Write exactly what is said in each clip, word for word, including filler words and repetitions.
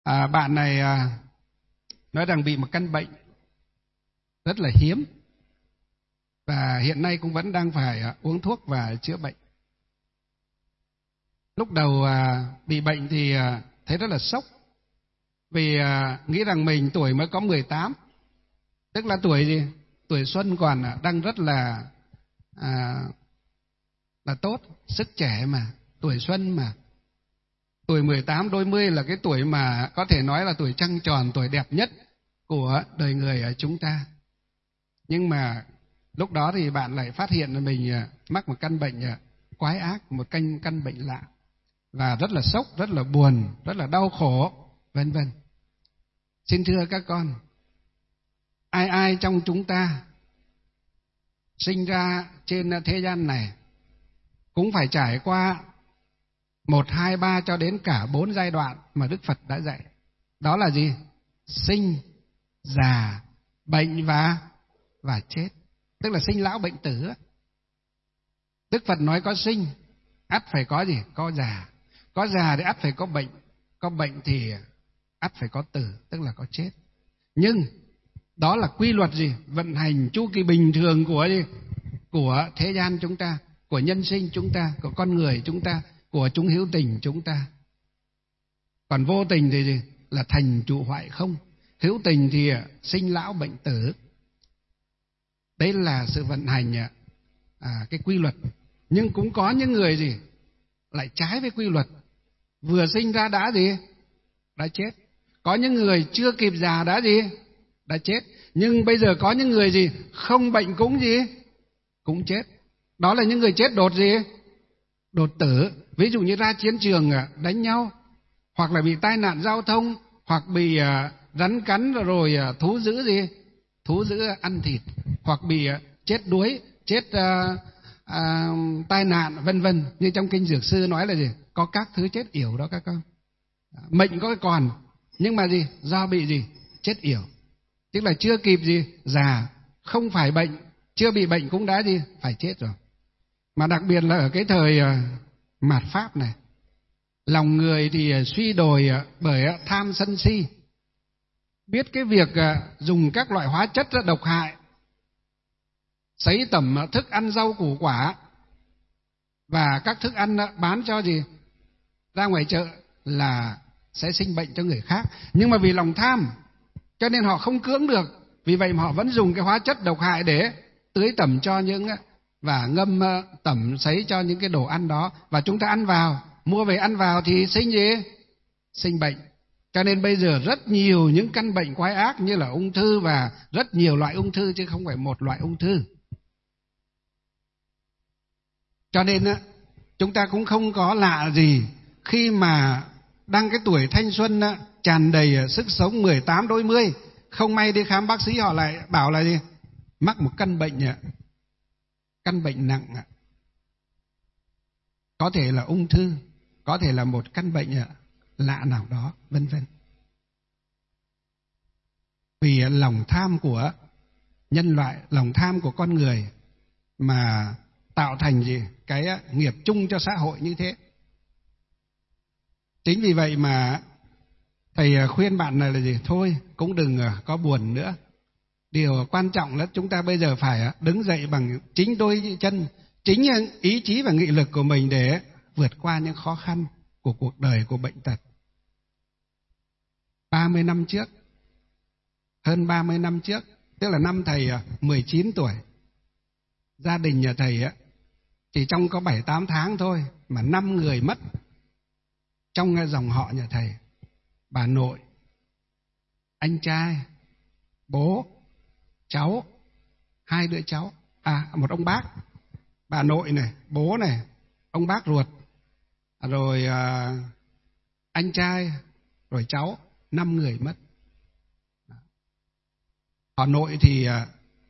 À, bạn này à, nói rằng bị một căn bệnh rất là hiếm và hiện nay cũng vẫn đang phải à, uống thuốc và chữa bệnh. Lúc đầu à, bị bệnh thì à, thấy rất là sốc vì à, nghĩ rằng mình tuổi mới có mười tám, tức là tuổi gì? Tuổi xuân còn à, đang rất là à, là tốt, sức trẻ mà, tuổi xuân mà. Tuổi mười tám đôi mươi là cái tuổi mà có thể nói là tuổi trăng tròn, tuổi đẹp nhất của đời người ở chúng ta. Nhưng mà lúc đó thì bạn lại phát hiện là mình mắc một căn bệnh quái ác, một căn căn bệnh lạ, và rất là sốc, rất là buồn, rất là đau khổ, vân vân. Xin thưa các con, ai ai trong chúng ta sinh ra trên thế gian này cũng phải trải qua một, hai, ba cho đến cả bốn giai đoạn mà Đức Phật đã dạy. Đó là gì? Sinh, già, bệnh và và chết. Tức là sinh lão bệnh tử. Đức Phật nói có sinh, ắt phải có gì? Có già. Có già thì ắt phải có bệnh. Có bệnh thì ắt phải có tử, tức là có chết. Nhưng đó là quy luật gì? Vận hành chu kỳ bình thường của gì? Của thế gian chúng ta, của nhân sinh chúng ta, của con người chúng ta, của chúng hữu tình chúng ta. Còn vô tình thì gì? Là thành trụ hoại không. Hữu tình thì sinh lão bệnh tử. Đấy là sự vận hành à, cái quy luật. Nhưng cũng có những người gì? Lại trái với quy luật. Vừa sinh ra đã gì? Đã chết. Có những người chưa kịp già đã gì? Đã chết. Nhưng bây giờ có những người gì? Không bệnh cũng gì? Cũng chết. Đó là những người chết đột gì? Đột tử. Ví dụ như ra chiến trường đánh nhau, hoặc là bị tai nạn giao thông, hoặc bị rắn cắn rồi thú dữ gì? Thú dữ ăn thịt, hoặc bị chết đuối, chết uh, uh, tai nạn, vân vân. Như trong kinh Dược Sư nói là gì? Có các thứ chết yểu đó các con. Mệnh có còn, nhưng mà gì? Do bị gì? Chết yểu. Tức là chưa kịp gì? Già, không phải bệnh, chưa bị bệnh cũng đã gì? Phải chết rồi. Mà đặc biệt là ở cái thời uh, mạt Pháp này, lòng người thì suy đồi bởi tham sân si. Biết cái việc dùng các loại hóa chất rất độc hại, sấy tẩm thức ăn rau củ quả và các thức ăn bán cho gì? Ra ngoài chợ là sẽ sinh bệnh cho người khác. Nhưng mà vì lòng tham cho nên họ không cưỡng được. Vì vậy mà họ vẫn dùng cái hóa chất độc hại để tưới tẩm cho những và ngâm tẩm sấy cho những cái đồ ăn đó, và chúng ta ăn vào, mua về ăn vào thì sinh gì? Sinh bệnh. Cho nên bây giờ rất nhiều những căn bệnh quái ác như là ung thư, và rất nhiều loại ung thư chứ không phải một loại ung thư. Cho nên chúng ta cũng không có lạ gì khi mà đang cái tuổi thanh xuân tràn đầy sức sống mười tám đôi mươi, không may đi khám bác sĩ họ lại bảo là gì? Mắc một căn bệnh căn bệnh nặng, có thể là ung thư, có thể là một căn bệnh lạ nào đó, vân vân. Vì lòng tham của nhân loại, lòng tham của con người mà tạo thành gì? Cái nghiệp chung cho xã hội như thế. Chính vì vậy mà thầy khuyên bạn này là gì? Thôi cũng đừng có buồn nữa. Điều quan trọng là chúng ta bây giờ phải đứng dậy bằng chính đôi chân, chính ý chí và nghị lực của mình để vượt qua những khó khăn của cuộc đời, của bệnh tật. ba mươi năm trước, hơn ba mươi năm trước, tức là năm thầy mười chín tuổi, gia đình nhà thầy chỉ trong có bảy tám tháng thôi mà năm người mất trong dòng họ nhà thầy. Bà nội, anh trai, bố, cháu, hai đứa cháu, à một ông bác, bà nội này, bố này, ông bác ruột, rồi à, anh trai, rồi cháu, năm người mất. Ở nội thì à,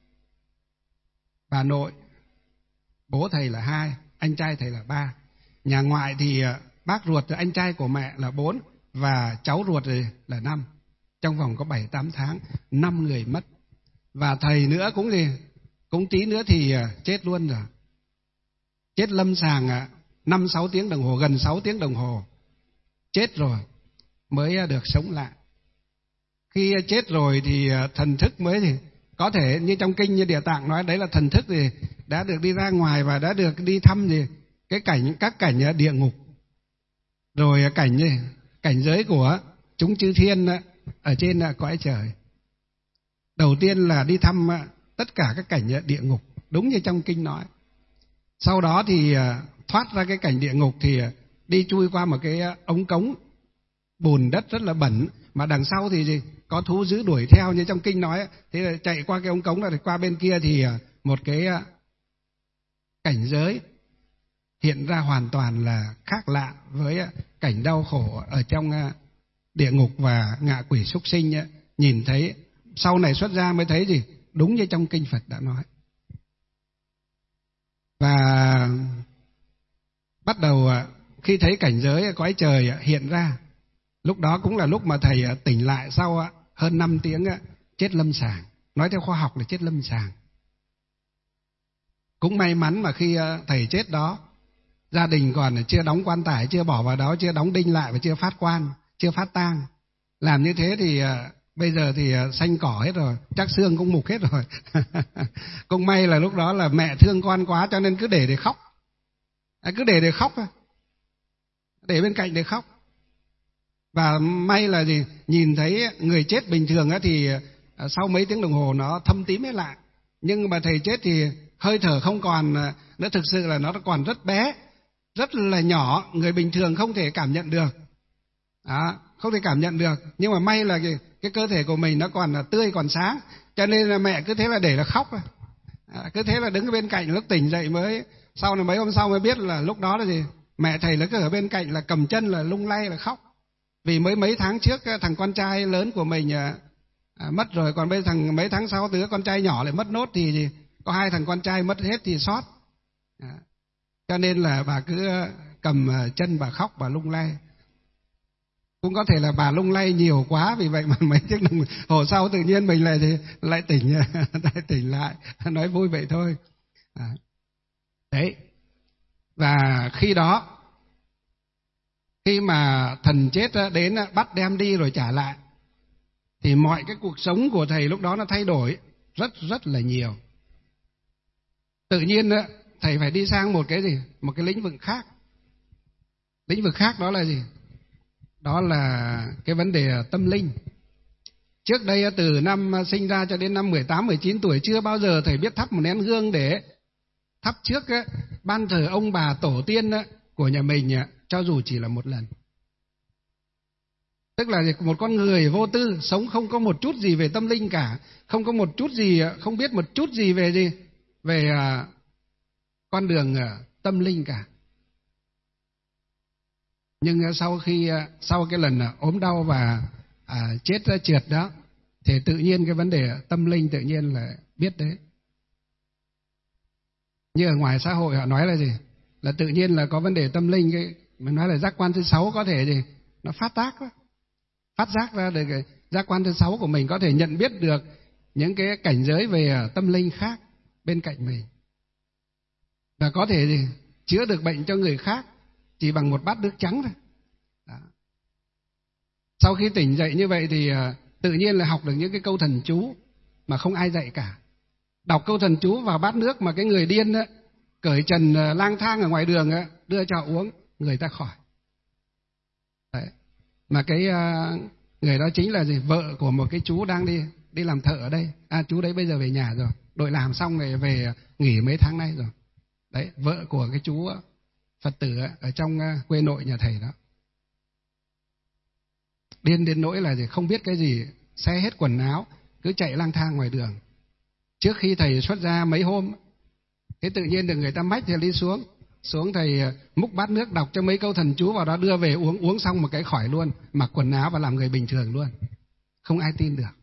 bà nội, bố thầy là hai, anh trai thầy là ba. Nhà ngoại thì à, bác ruột, anh trai của mẹ là bốn, và cháu ruột là năm. Trong vòng có bảy tám tháng, năm người mất. Và thầy nữa cũng gì? Cũng tí nữa thì chết luôn rồi. Chết lâm sàng năm sáu tiếng đồng hồ, gần sáu tiếng đồng hồ. Chết rồi. mới được sống lại. Khi chết rồi thì thần thức mới thì có thể như trong kinh như Địa Tạng nói, đấy là thần thức thì đã được đi ra ngoài và đã được đi thăm gì cái cảnh các cảnh địa ngục, rồi cảnh gì cảnh giới của chúng chư thiên ở trên cõi trời. Đầu tiên là đi thăm tất cả các cảnh địa ngục, đúng như trong kinh nói. Sau đó thì thoát ra cái cảnh địa ngục thì đi chui qua một cái ống cống bùn đất rất là bẩn, mà đằng sau thì gì có thú dữ đuổi theo như trong kinh nói. Thế là chạy qua cái ống cống này, qua bên kia thì một cái cảnh giới hiện ra hoàn toàn là khác lạ với cảnh đau khổ ở trong địa ngục và ngạ quỷ súc sinh. Nhìn thấy sau này xuất ra mới thấy gì đúng như trong kinh Phật đã nói. Và bắt đầu khi thấy cảnh giới cõi trời hiện ra, lúc đó cũng là lúc mà thầy tỉnh lại sau hơn năm tiếng chết lâm sàng. Nói theo khoa học là chết lâm sàng. Cũng may mắn mà khi thầy chết đó, gia đình còn chưa đóng quan tài, chưa bỏ vào đó, chưa đóng đinh lại và chưa phát quan, chưa phát tang. Làm như thế thì bây giờ thì xanh cỏ hết rồi, chắc xương cũng mục hết rồi. Cũng may là lúc đó là mẹ thương con quá cho nên cứ để để khóc. À, cứ để để khóc thôi. Để bên cạnh để khóc. Và may là gì nhìn thấy người chết bình thường thì sau mấy tiếng đồng hồ nó thâm tím hết lại. Nhưng mà thầy chết thì hơi thở không còn nữa, thực sự là nó còn rất bé, rất là nhỏ, người bình thường không thể cảm nhận được. Đó, không thể cảm nhận được. Nhưng mà may là cái, cái cơ thể của mình nó còn tươi, còn sáng, cho nên là mẹ cứ thế là để là khóc. À, cứ thế là đứng bên cạnh, lúc tỉnh dậy mới, sau này mấy hôm sau mới biết là lúc đó là gì, mẹ thầy là cứ ở bên cạnh là cầm chân là lung lay là khóc. Vì mới mấy tháng trước thằng con trai lớn của mình à, mất rồi, còn bây thằng mấy tháng sau đứa con trai nhỏ lại mất nốt thì gì, có hai thằng con trai mất hết thì sót. À, cho nên là bà cứ cầm chân bà khóc, bà lung lay. Cũng có thể là bà lung lay nhiều quá, vì vậy mà mấy chiếc đồng hồ sau tự nhiên mình lại thì lại tỉnh lại tỉnh lại, nói vui vậy thôi. À, đấy. Và khi đó, khi mà thần chết đến bắt đem đi rồi trả lại, thì mọi cái cuộc sống của thầy lúc đó nó thay đổi rất rất là nhiều. Tự nhiên thầy phải đi sang một cái gì, một cái lĩnh vực khác. Lĩnh vực khác đó là gì? Đó là cái vấn đề tâm linh. Trước đây từ năm sinh ra cho đến năm mười tám, mười chín tuổi chưa bao giờ thầy biết thắp một nén hương để thắp trước ban thờ ông bà tổ tiên của nhà mình, cho dù chỉ là một lần. Tức là một con người vô tư, sống không có một chút gì về tâm linh cả, không có một chút gì, không biết một chút gì về gì, về con đường tâm linh cả. Nhưng sau khi sau cái lần ốm đau và à, chết trượt đó, thì tự nhiên cái vấn đề tâm linh tự nhiên là biết đấy. Như ở ngoài xã hội họ nói là gì, là tự nhiên là có vấn đề tâm linh, cái mình nói là giác quan thứ sáu có thể gì nó phát tác đó. Phát giác ra được cái giác quan thứ sáu của mình, có thể nhận biết được những cái cảnh giới về tâm linh khác bên cạnh mình, và có thể gì chữa được bệnh cho người khác chỉ bằng một bát nước trắng thôi. Đó. Sau khi tỉnh dậy như vậy thì tự nhiên là học được những cái câu thần chú mà không ai dạy cả. Đọc câu thần chú vào bát nước mà cái người điên đó, cởi trần lang thang ở ngoài đường đó, đưa cho uống, người ta khỏi. Đấy. Mà cái người đó chính là gì, vợ của một cái chú đang đi đi làm thợ ở đây. À, chú đấy bây giờ về nhà rồi, đội làm xong rồi về nghỉ mấy tháng nay rồi. Đấy, vợ của cái chú Phật tử ở trong quê nội nhà thầy đó. Điên đến nỗi là gì không biết cái gì, xé hết quần áo, cứ chạy lang thang ngoài đường. Trước khi thầy xuất ra mấy hôm, thế tự nhiên được người ta mách thì đi xuống. Xuống thầy múc bát nước, đọc cho mấy câu thần chú vào đó, đưa về uống, uống xong một cái khỏi luôn, mặc quần áo và làm người bình thường luôn. Không ai tin được.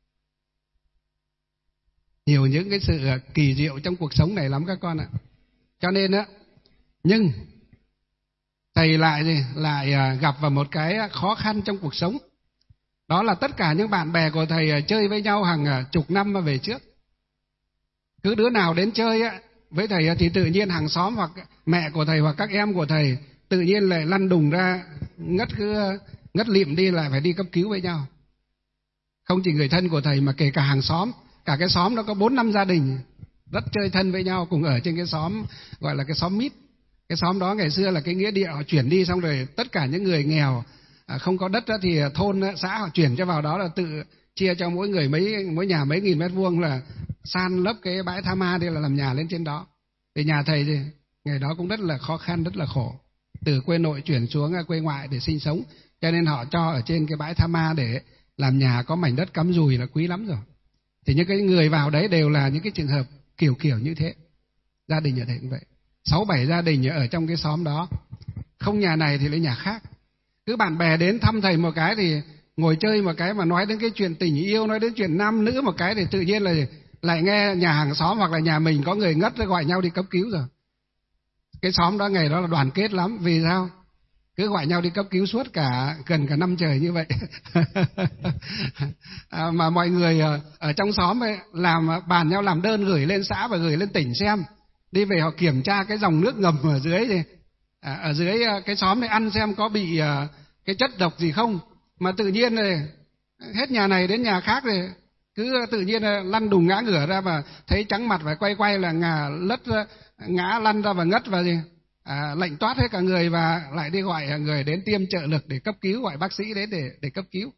Nhiều những cái sự kỳ diệu trong cuộc sống này lắm các con ạ. Cho nên á, nhưng thầy lại gì lại gặp vào một cái khó khăn trong cuộc sống. Đó là tất cả những bạn bè của thầy chơi với nhau hàng chục năm mà về trước, cứ đứa nào đến chơi á với thầy thì tự nhiên hàng xóm hoặc mẹ của thầy hoặc các em của thầy tự nhiên lại lăn đùng ra ngất cứ ngất lịm đi lại phải đi cấp cứu với nhau. Không chỉ người thân của thầy mà kể cả hàng xóm, cả cái xóm nó có bốn năm gia đình rất chơi thân với nhau, cùng ở trên cái xóm gọi là cái xóm mít. Cái xóm đó ngày xưa là cái nghĩa địa, họ chuyển đi xong rồi tất cả những người nghèo à, không có đất đó, thì thôn xã họ chuyển cho vào đó, là tự chia cho mỗi người mấy mỗi nhà mấy nghìn mét vuông, là san lấp cái bãi tha ma đi là làm nhà lên trên đó. Thì nhà thầy thì ngày đó cũng rất là khó khăn, rất là khổ, từ quê nội chuyển xuống quê ngoại để sinh sống, cho nên họ cho ở trên cái bãi tha ma để làm nhà, có mảnh đất cắm dùi là quý lắm rồi. Thì những cái người vào đấy đều là những cái trường hợp kiểu kiểu như thế. Gia đình ở đây cũng vậy, sáu bảy gia đình ở trong cái xóm đó, không nhà này thì lấy nhà khác. Cứ bạn bè đến thăm thầy một cái thì ngồi chơi một cái, mà nói đến cái chuyện tình yêu, nói đến chuyện nam nữ một cái thì tự nhiên là lại nghe nhà hàng xóm hoặc là nhà mình có người ngất rồi gọi nhau đi cấp cứu rồi. Cái xóm đó ngày đó là đoàn kết lắm, vì sao? Cứ gọi nhau đi cấp cứu suốt cả gần cả năm trời như vậy. à, mà mọi người ở trong xóm ấy, làm bàn nhau làm đơn gửi lên xã và gửi lên tỉnh xem, đi về họ kiểm tra cái dòng nước ngầm ở dưới thì à, ở dưới cái xóm này ăn xem có bị à, cái chất độc gì không. Mà tự nhiên này hết nhà này đến nhà khác thì cứ tự nhiên lăn đùng ngã ngửa ra, và thấy trắng mặt phải quay quay là ngả lất ngã lăn ra và ngất, và gì à, lạnh toát hết cả người, và lại đi gọi người đến tiêm trợ lực để cấp cứu, gọi bác sĩ đến để để cấp cứu.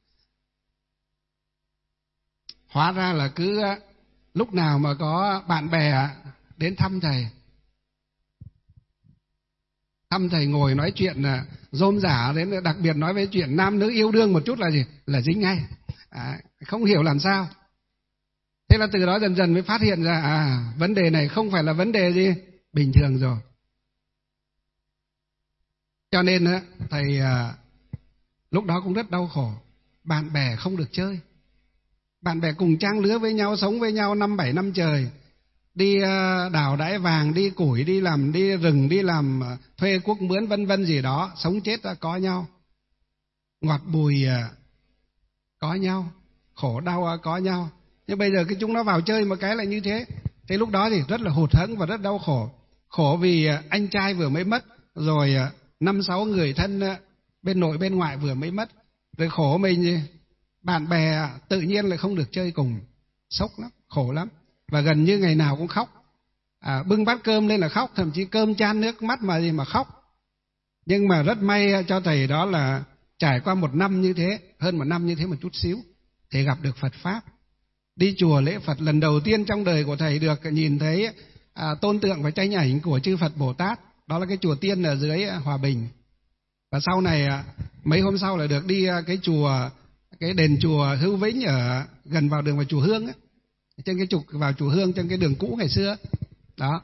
Hóa ra là cứ lúc nào mà có bạn bè đến thăm thầy, thăm thầy ngồi nói chuyện rôm rả, đến đặc biệt nói về chuyện nam nữ yêu đương một chút là gì là dính ngay, à, không hiểu làm sao. Thế là từ đó dần dần mới phát hiện ra à, vấn đề này không phải là vấn đề gì bình thường rồi. Cho nên thầy à, lúc đó cũng rất đau khổ. Bạn bè không được chơi, bạn bè cùng trang lứa với nhau, sống với nhau năm bảy năm trời, đi đào đãi vàng, đi củi, đi làm đi rừng, đi làm thuê cuốc mướn vân vân gì đó, sống chết có nhau, ngọt bùi có nhau, khổ đau có nhau. Nhưng bây giờ cái chúng nó vào chơi một cái là như thế. Thế lúc đó thì rất là hụt hẫng và rất đau khổ. Khổ vì anh trai vừa mới mất, rồi năm sáu người thân bên nội bên ngoại vừa mới mất, rồi khổ mình gì bạn bè tự nhiên lại không được chơi cùng, sốc lắm, khổ lắm, và gần như ngày nào cũng khóc. À, bưng bát cơm lên là khóc, thậm chí cơm chan nước mắt mà gì mà khóc. Nhưng mà rất may cho thầy đó là trải qua một năm như thế, hơn một năm như thế một chút xíu, thầy gặp được Phật Pháp. Đi chùa lễ Phật lần đầu tiên trong đời của thầy được nhìn thấy à, tôn tượng và tranh ảnh của chư Phật Bồ Tát. Đó là cái chùa Tiên ở dưới Hòa Bình. Và sau này mấy hôm sau là được đi cái chùa, cái đền chùa Hữu Vĩnh ở gần vào đường vào chùa Hương ấy, trên cái trục vào chùa Hương trên cái đường cũ ngày xưa đó.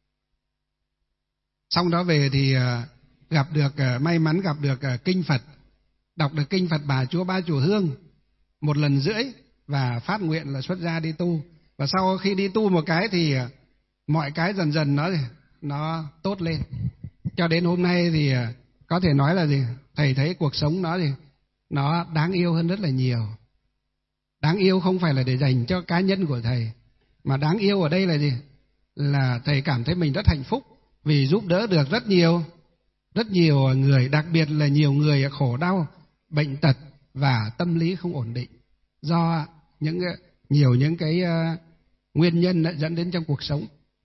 Xong đó về thì gặp được, may mắn gặp được kinh Phật, đọc được kinh Phật Bà Chúa Ba Chùa Hương một lần rưỡi, và phát nguyện là xuất gia đi tu. Và sau khi đi tu một cái thì mọi cái dần dần nó nó tốt lên, cho đến hôm nay thì có thể nói là gì thầy thấy cuộc sống nó thì nó đáng yêu hơn rất là nhiều. Đáng yêu không phải là để dành cho cá nhân của thầy, mà đáng yêu ở đây là gì là thầy cảm thấy mình rất hạnh phúc vì giúp đỡ được rất nhiều rất nhiều người, đặc biệt là nhiều người khổ đau, bệnh tật và tâm lý không ổn định do những nhiều những cái uh, nguyên nhân đã dẫn đến trong cuộc sống.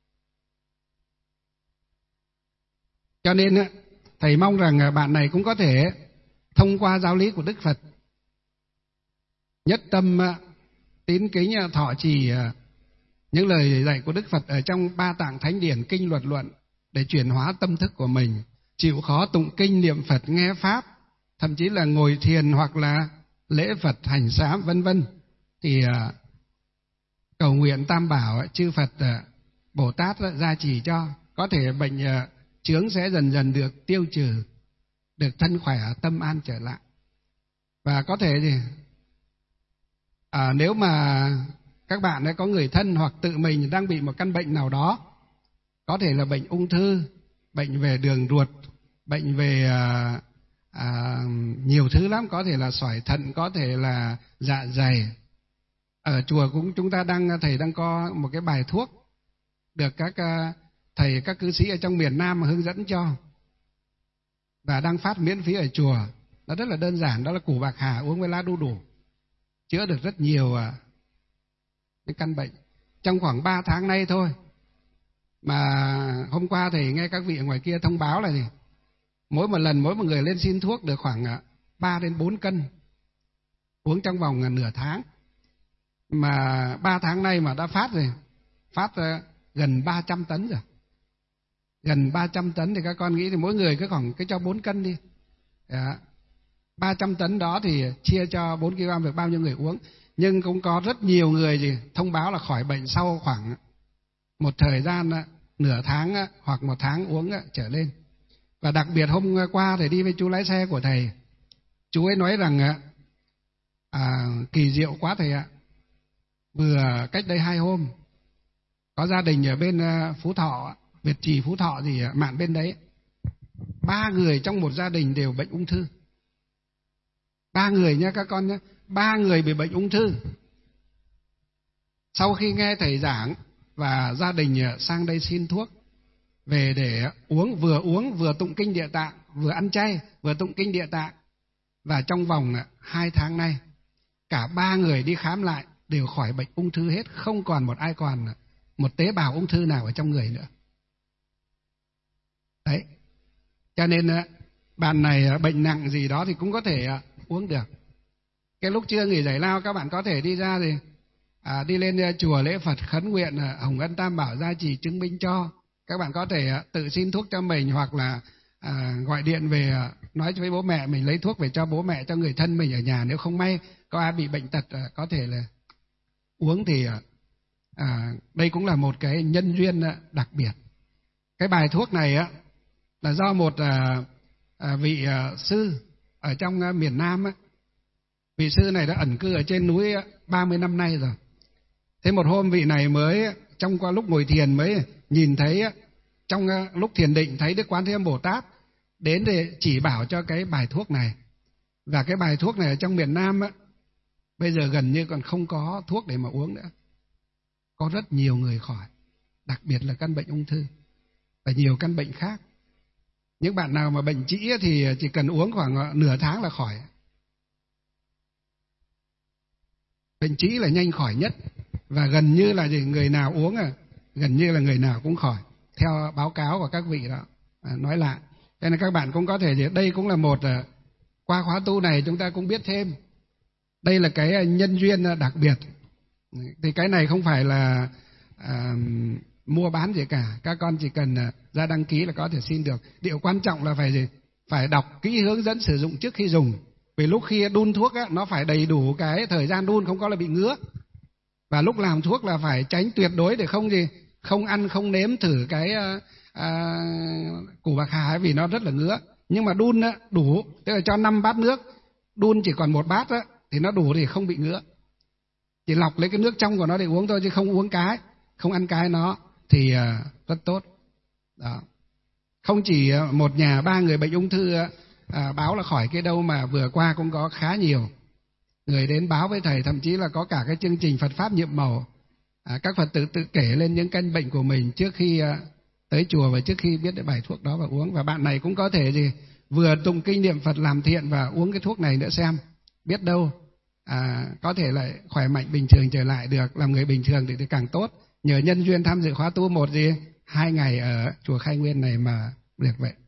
Cho nên uh, thầy mong rằng uh, bạn này cũng có thể thông qua giáo lý của Đức Phật, nhất tâm uh, tín kính uh, thọ trì uh, những lời dạy của Đức Phật ở trong Ba Tạng Thánh Điển, kinh luật luận để chuyển hóa tâm thức của mình, chịu khó tụng kinh niệm Phật, nghe pháp, thậm chí là ngồi thiền hoặc là lễ Phật, hành sám vân vân, thì uh, cầu nguyện Tam Bảo chư Phật uh, Bồ Tát uh, gia trì cho, có thể bệnh uh, chướng sẽ dần dần được tiêu trừ, được thân khỏe, tâm an trở lại. Và có thể thì à, nếu mà các bạn ấy có người thân hoặc tự mình đang bị một căn bệnh nào đó, có thể là bệnh ung thư, bệnh về đường ruột, bệnh về à, à, nhiều thứ lắm, có thể là sỏi thận, có thể là dạ dày. Ở chùa cũng chúng ta đang thầy đang có một cái bài thuốc được các thầy các cư sĩ ở trong miền Nam mà hướng dẫn cho, và đang phát miễn phí ở chùa. nó rất là đơn giản, đó là củ bạc hà uống với lá đu đủ, chữa được rất nhiều à, cái căn bệnh. Trong khoảng ba tháng nay thôi, mà hôm qua thì nghe các vị ở ngoài kia thông báo là gì, mỗi một lần mỗi một người lên xin thuốc được khoảng ba đến bốn cân, uống trong vòng nửa tháng. Mà ba tháng nay mà đã phát rồi, phát gần ba trăm tấn rồi. Gần ba trăm tấn thì các con nghĩ thì mỗi người cứ khoảng cái cho bốn cân đi. Đó. ba trăm tấn đó thì chia cho bốn ki lô gam được bao nhiêu người uống. Nhưng cũng có rất nhiều người gì thông báo là khỏi bệnh sau khoảng một thời gian nửa tháng hoặc một tháng uống trở lên. Và đặc biệt hôm qua thầy đi với chú lái xe của thầy, chú ấy nói rằng à, kỳ diệu quá thầy ạ. Vừa cách đây hai hôm, có gia đình ở bên Phú Thọ, Việt Trì Phú Thọ gì mạn bên đấy, ba người trong một gia đình đều bệnh ung thư. Ba người nha các con nhé, ba người bị bệnh ung thư. Sau khi nghe thầy giảng và gia đình sang đây xin thuốc về để uống, vừa uống vừa tụng kinh Địa Tạng, vừa ăn chay vừa tụng kinh Địa Tạng, và trong vòng hai tháng nay cả ba người đi khám lại đều khỏi bệnh ung thư hết, không còn một ai còn một tế bào ung thư nào ở trong người nữa. Đấy, cho nên bạn này bệnh nặng gì đó thì cũng có thể uống được. Cái lúc trưa nghỉ giải lao các bạn có thể đi ra thì à, đi lên chùa lễ Phật khấn nguyện Hồng Ân Tam Bảo gia trì chứng minh cho. Các bạn có thể tự xin thuốc cho mình, hoặc là à, gọi điện về nói với bố mẹ mình lấy thuốc về cho bố mẹ, cho người thân mình ở nhà. Nếu không may có ai bị bệnh tật có thể là uống thì à, đây cũng là một cái nhân duyên đặc biệt. Cái bài thuốc này á là do một à, à, vị à, sư ở trong à, miền Nam á. Vị sư này đã ẩn cư ở trên núi ba mươi năm nay rồi. Thế một hôm vị này mới trong qua lúc ngồi thiền mới nhìn thấy, trong lúc thiền định thấy Đức Quán Thế Âm Bồ Tát đến để chỉ bảo cho cái bài thuốc này. Và cái bài thuốc này ở trong miền Nam á, bây giờ gần như còn không có thuốc để mà uống nữa. Có rất nhiều người khỏi, đặc biệt là căn bệnh ung thư và nhiều căn bệnh khác. Những bạn nào mà bệnh trĩ thì chỉ cần uống khoảng nửa tháng là khỏi. Bệnh trĩ là nhanh khỏi nhất, và gần như là gì, người nào uống à, gần như là người nào cũng khỏi, theo báo cáo của các vị đó à, nói lại. Cho nên các bạn cũng có thể, đây cũng là một, qua khóa tu này chúng ta cũng biết thêm, đây là cái nhân duyên đặc biệt. Thì cái này không phải là à, mua bán gì cả, các con chỉ cần ra đăng ký là có thể xin được. Điều quan trọng là phải gì, phải đọc kỹ hướng dẫn sử dụng trước khi dùng. Vì lúc khi đun thuốc á, nó phải đầy đủ cái thời gian đun, không có là bị ngứa. Và lúc làm thuốc là phải tránh tuyệt đối để không gì, không ăn không nếm thử cái à, à, củ bạc hà ấy, vì nó rất là ngứa. Nhưng mà đun á, đủ, tức là cho năm bát nước, đun chỉ còn một bát á, thì nó đủ thì không bị ngứa. Chỉ lọc lấy cái nước trong của nó để uống thôi, chứ không uống cái, không ăn cái nó thì à, rất tốt. Đó. Không chỉ một nhà ba người bệnh ung thư à, báo là khỏi cái đâu, mà vừa qua cũng có khá nhiều người đến báo với thầy, thậm chí là có cả cái chương trình Phật Pháp nhiệm màu. À, các Phật tử tự kể lên những căn bệnh của mình trước khi à, tới chùa và trước khi biết được bài thuốc đó và uống. Và bạn này cũng có thể gì vừa tụng kinh niệm Phật làm thiện và uống cái thuốc này nữa xem, biết đâu à, có thể lại khỏe mạnh bình thường trở lại được, làm người bình thường thì, thì càng tốt. Nhờ nhân duyên tham dự khóa tu một gì hai ngày ở chùa Khai Nguyên này mà được vậy.